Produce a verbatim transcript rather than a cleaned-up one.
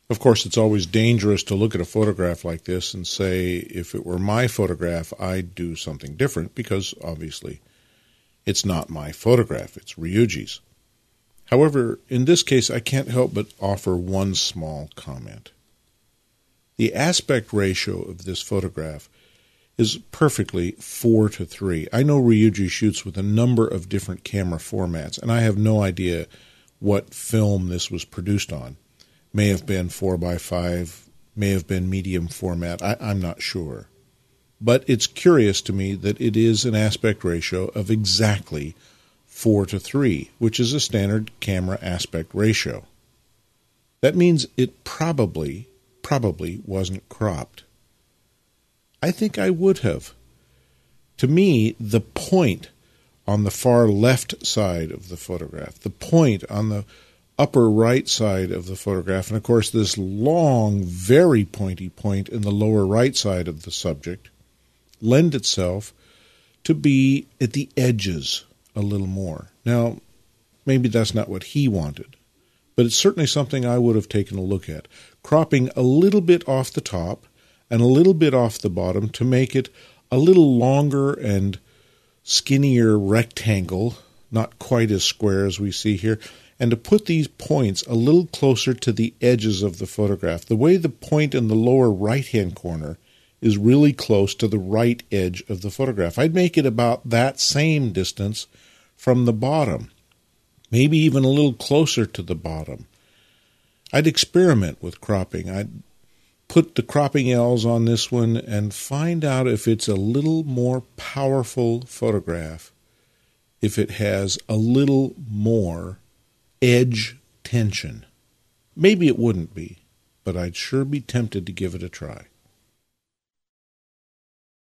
Of course, it's always dangerous to look at a photograph like this and say, if it were my photograph, I'd do something different, because obviously it's not my photograph, it's Ryuji's. However, in this case, I can't help but offer one small comment. The aspect ratio of this photograph is perfectly four to three. I know Ryuji shoots with a number of different camera formats, and I have no idea what film this was produced on. May have been four by five, may have been medium format, I, I'm not sure. But it's curious to me that it is an aspect ratio of exactly four to three, which is a standard camera aspect ratio. That means it probably, probably wasn't cropped. I think I would have. To me, the point on the far left side of the photograph, the point on the upper right side of the photograph, and of course this long, very pointy point in the lower right side of the subject, lend itself to be at the edges a little more. Now, maybe that's not what he wanted, but it's certainly something I would have taken a look at. Cropping a little bit off the top and a little bit off the bottom to make it a little longer and skinnier rectangle, not quite as square as we see here, and to put these points a little closer to the edges of the photograph. The way the point in the lower right-hand corner is really close to the right edge of the photograph. I'd make it about that same distance from the bottom, maybe even a little closer to the bottom. I'd experiment with cropping. I'd put the cropping L's on this one and find out if it's a little more powerful photograph, if it has a little more edge tension. Maybe it wouldn't be, but I'd sure be tempted to give it a try.